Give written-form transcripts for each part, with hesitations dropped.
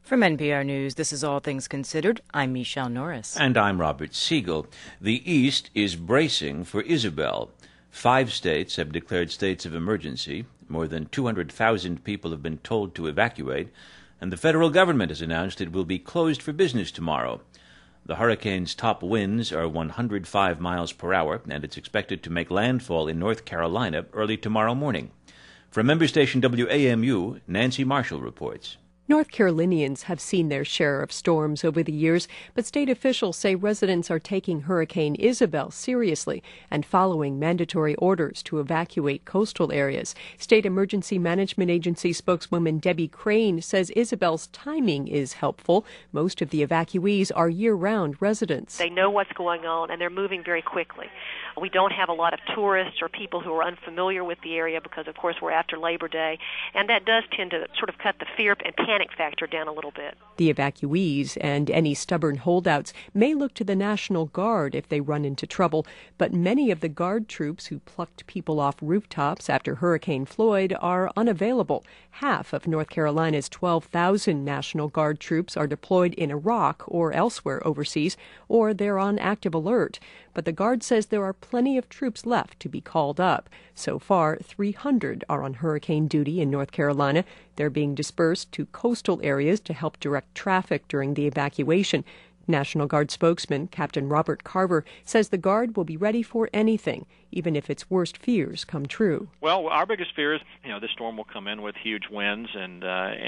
From NPR News, this is All Things Considered. I'm Michelle Norris. And I'm Robert Siegel. The East is bracing for Isabel. 5 states have declared states of emergency. More than 200,000 people have been told to evacuate. And the federal government has announced it will be closed for business tomorrow. The hurricane's top winds are 105 miles per hour, and it's expected to make landfall in North Carolina early tomorrow morning. From member station WAMU, Nancy Marshall reports. North Carolinians have seen their share of storms over the years, but state officials say residents are taking Hurricane Isabel seriously and following mandatory orders to evacuate coastal areas. State Emergency Management Agency spokeswoman Debbie Crane says Isabel's timing is helpful. Most of the evacuees are year-round residents. They know what's going on, and they're moving very quickly. We don't have a lot of tourists or people who are unfamiliar with the area because, of course, we're after Labor Day, and that does tend to sort of cut the fear and panic factor down a little bit. The evacuees and any stubborn holdouts may look to the National Guard if they run into trouble, but many of the Guard troops who plucked people off rooftops after Hurricane Floyd are unavailable. Half of North Carolina's 12,000 National Guard troops are deployed in Iraq or elsewhere overseas, or they're on active alert. But the Guard says there are plenty of troops left to be called up. So far, 300 are on hurricane duty in North Carolina. They're being dispersed to coastal areas to help direct traffic during the evacuation. National Guard spokesman Captain Robert Carver says the Guard will be ready for anything, even if its worst fears come true. Well, our biggest fear is, this storm will come in with huge winds and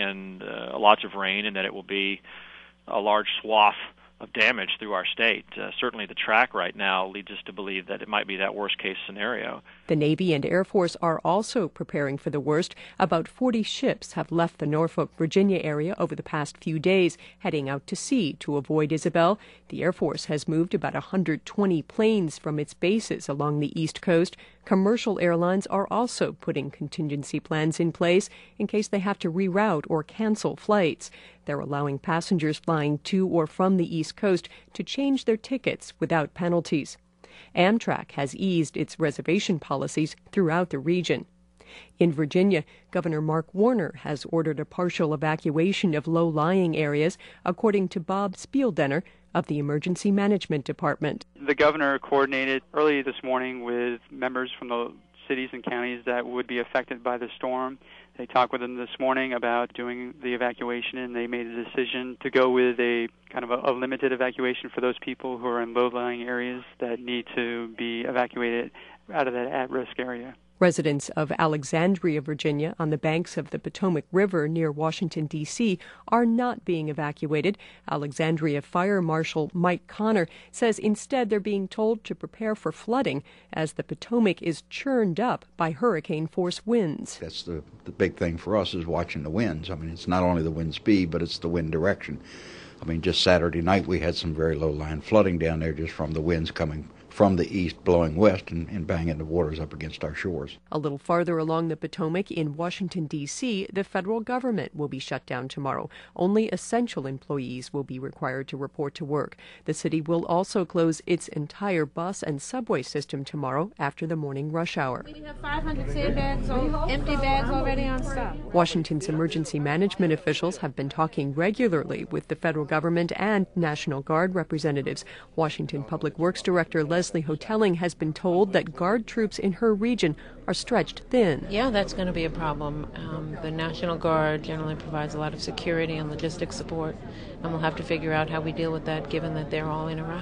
lots of rain, and that it will be a large swath of damage through our state. Certainly the track right now leads us to believe that it might be that worst-case scenario. The Navy and Air Force are also preparing for the worst. About 40 ships have left the Norfolk, Virginia area over the past few days, heading out to sea to avoid Isabel. The Air Force has moved about 120 planes from its bases along the East Coast. Commercial airlines are also putting contingency plans in place in case they have to reroute or cancel flights. They're allowing passengers flying to or from the East Coast to change their tickets without penalties. Amtrak has eased its reservation policies throughout the region. In Virginia, Governor Mark Warner has ordered a partial evacuation of low-lying areas, according to Bob Spieldenner of the Emergency Management Department. The governor coordinated early this morning with members from the cities and counties that would be affected by the storm. They talked with them this morning about doing the evacuation, and they made a decision to go with a kind of a limited evacuation for those people who are in low-lying areas that need to be evacuated out of that at-risk area. Residents of Alexandria, Virginia, on the banks of the Potomac River near Washington, D.C., are not being evacuated. Alexandria Fire Marshal Mike Connor says instead they're being told to prepare for flooding as the Potomac is churned up by hurricane-force winds. That's the big thing for us is watching the winds. I mean, it's not only the wind speed, but it's the wind direction. I mean, just Saturday night we had some very low-lying flooding down there just from the winds coming from the east blowing west and banging the waters up against our shores. A little farther along the Potomac in Washington, D.C., the federal government will be shut down tomorrow. Only essential employees will be required to report to work. The city will also close its entire bus and subway system tomorrow after the morning rush hour. We have 500 sandbags, empty bags already on stock. Washington's emergency management officials have been talking regularly with the federal government and National Guard representatives. Washington Public Works Director Leslie Hotelling has been told that Guard troops in her region are stretched thin. Yeah, that's going to be a problem. The National Guard generally provides a lot of security and logistics support, and we'll have to figure out how we deal with that given that they're all in Iraq.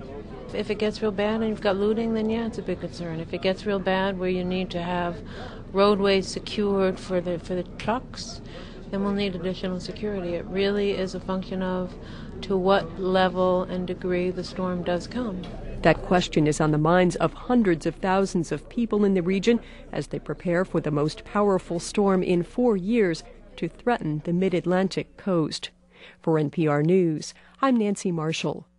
If it gets real bad and you've got looting, then yeah, it's a big concern. If it gets real bad where you need to have roadways secured for the trucks, then we'll need additional security. It really is a function of to what level and degree the storm does come. That question is on the minds of hundreds of thousands of people in the region as they prepare for the most powerful storm in 4 years to threaten the mid-Atlantic coast. For NPR News, I'm Nancy Marshall.